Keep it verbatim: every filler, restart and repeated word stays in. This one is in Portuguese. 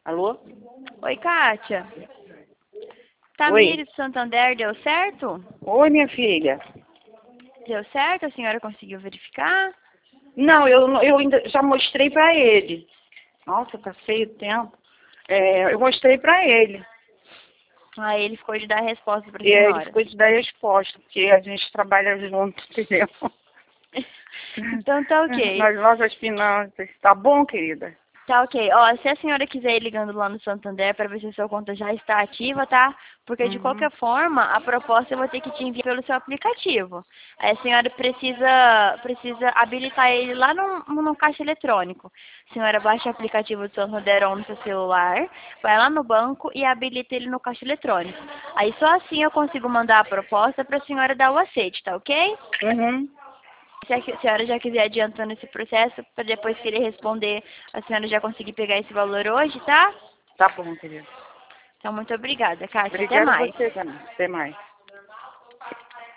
Alô? Oi, Kátia. Oi. Tamires do Santander, deu certo? Oi, minha filha. Deu certo? A senhora conseguiu verificar? Não, eu, eu ainda já mostrei pra ele. Nossa, tá feio o tempo. É, eu mostrei pra ele. Aí ele ficou de dar a resposta pra E aí ele senhora. ficou de dar resposta, porque a gente trabalha junto, entendeu? Então tá ok. Nas nossas finanças. Tá bom, querida? Tá ok. Ó, se a senhora quiser ir ligando lá no Santander para ver se a sua conta já está ativa, tá? Porque de Uhum. qualquer forma, a proposta eu vou ter que te enviar pelo seu aplicativo. Aí a senhora precisa, precisa habilitar ele lá no, no caixa eletrônico. A senhora baixa o aplicativo do Santander no seu celular, vai lá no banco e habilita ele no caixa eletrônico. Aí só assim eu consigo mandar a proposta para a senhora dar o aceite, tá ok? Uhum. Se a senhora já quiser adiantando esse processo, para depois que ele responder, a senhora já conseguir pegar esse valor hoje, tá? Tá bom, querida. Então, muito obrigada, Kátia. Até Obrigada a mais. você também. Até mais.